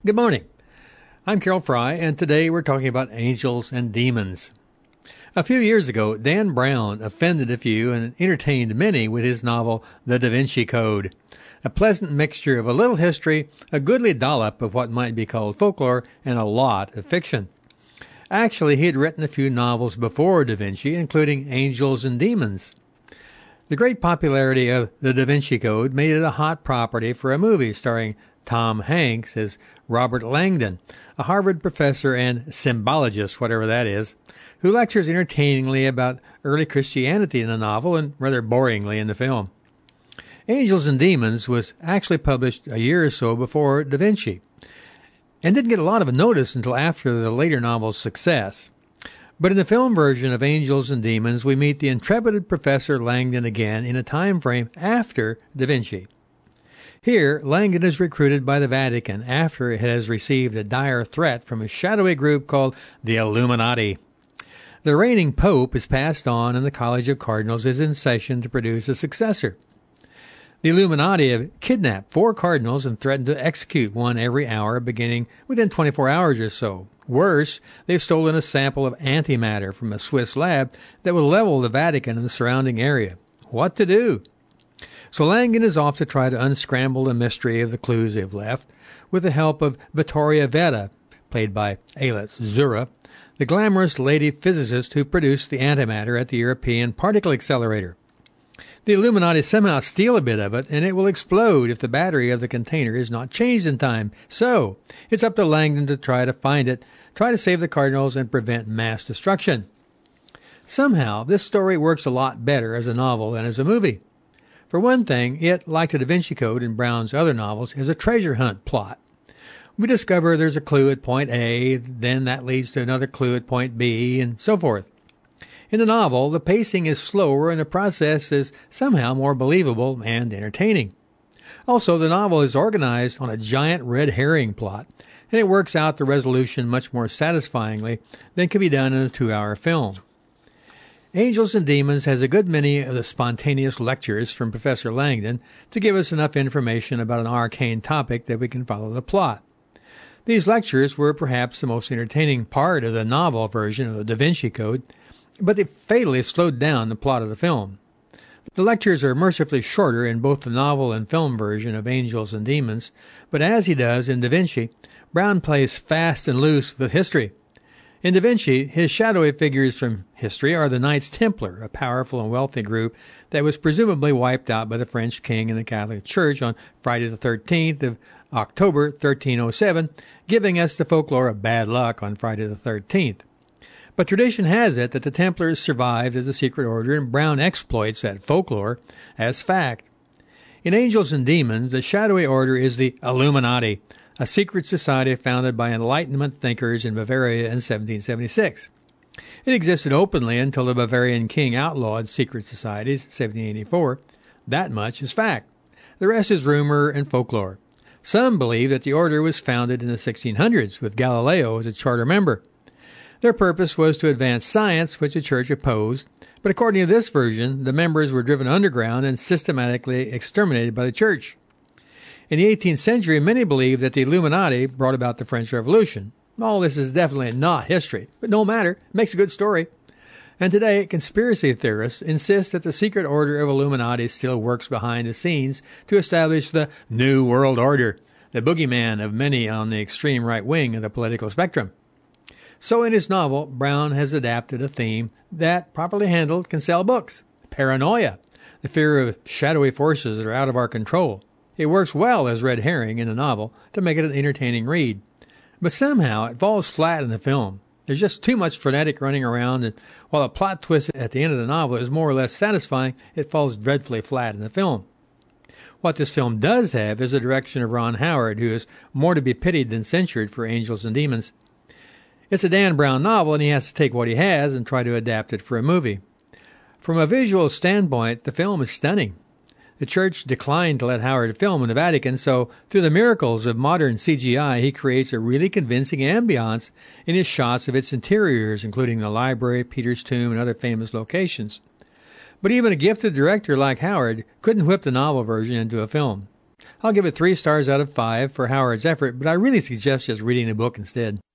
Good morning. I'm Carol Fry, and today we're talking about angels and demons. A few years ago, Dan Brown offended a few and entertained many with his novel, The Da Vinci Code, a pleasant mixture of a little history, a goodly dollop of what might be called folklore, and a lot of fiction. Actually, he had written a few novels before Da Vinci, including Angels and Demons. The great popularity of The Da Vinci Code made it a hot property for a movie starring Tom Hanks as Robert Langdon, a Harvard professor and symbologist, whatever that is, who lectures entertainingly about early Christianity in the novel and rather boringly in the film. Angels and Demons was actually published a year or so before Da Vinci, and didn't get a lot of notice until after the later novel's success. But in the film version of Angels and Demons, we meet the intrepid Professor Langdon again in a time frame after Da Vinci. Here, Langdon is recruited by the Vatican after it has received a dire threat from a shadowy group called the Illuminati. The reigning pope is passed on, and the College of Cardinals is in session to produce a successor. The Illuminati have kidnapped 4 cardinals and threatened to execute one every hour, beginning within 24 hours or so. Worse, they've stolen a sample of antimatter from a Swiss lab that will level the Vatican and the surrounding area. What to do? So Langdon is off to try to unscramble the mystery of the clues they've left, with the help of Vittoria Vetta, played by Ailette Zura, the glamorous lady physicist who produced the antimatter at the European Particle Accelerator. The Illuminati somehow steal a bit of it, and it will explode if the battery of the container is not changed in time. So, it's up to Langdon to try to find it, try to save the cardinals, and prevent mass destruction. Somehow, this story works a lot better as a novel than as a movie. For one thing, it, like the Da Vinci Code and Brown's other novels, is a treasure hunt plot. We discover there's a clue at point A, then that leads to another clue at point B, and so forth. In the novel, the pacing is slower and the process is somehow more believable and entertaining. Also, the novel is organized on a giant red herring plot, and it works out the resolution much more satisfyingly than can be done in a 2-hour film. Angels and Demons has a good many of the spontaneous lectures from Professor Langdon to give us enough information about an arcane topic that we can follow the plot. These lectures were perhaps the most entertaining part of the novel version of the Da Vinci Code, but they fatally slowed down the plot of the film. The lectures are mercifully shorter in both the novel and film version of Angels and Demons, but as he does in Da Vinci, Brown plays fast and loose with history. In Da Vinci, his shadowy figures from history are the Knights Templar, a powerful and wealthy group that was presumably wiped out by the French king and the Catholic Church on Friday the 13th of October 1307, giving us the folklore of bad luck on Friday the 13th. But tradition has it that the Templars survived as a secret order, and Brown exploits that folklore as fact. In Angels and Demons, the shadowy order is the Illuminati, a secret society founded by Enlightenment thinkers in Bavaria in 1776. It existed openly until the Bavarian king outlawed secret societies, 1784. That much is fact. The rest is rumor and folklore. Some believe that the order was founded in the 1600s, with Galileo as a charter member. Their purpose was to advance science, which the church opposed, but according to this version, the members were driven underground and systematically exterminated by the church. In the 18th century, many believed that the Illuminati brought about the French Revolution. All this is definitely not history, but no matter, it makes a good story. And today, conspiracy theorists insist that the secret order of Illuminati still works behind the scenes to establish the New World Order, the boogeyman of many on the extreme right wing of the political spectrum. So in his novel, Brown has adapted a theme that, properly handled, can sell books. Paranoia, the fear of shadowy forces that are out of our control. It works well as red herring in the novel to make it an entertaining read. But somehow it falls flat in the film. There's just too much frenetic running around, and while a plot twist at the end of the novel is more or less satisfying, it falls dreadfully flat in the film. What this film does have is the direction of Ron Howard, who is more to be pitied than censured for Angels and Demons. It's a Dan Brown novel, and he has to take what he has and try to adapt it for a movie. From a visual standpoint, the film is stunning. The church declined to let Howard film in the Vatican, so through the miracles of modern CGI, he creates a really convincing ambiance in his shots of its interiors, including the library, Peter's tomb, and other famous locations. But even a gifted director like Howard couldn't whip the novel version into a film. I'll give it 3 stars out of 5 for Howard's effort, but I really suggest just reading the book instead.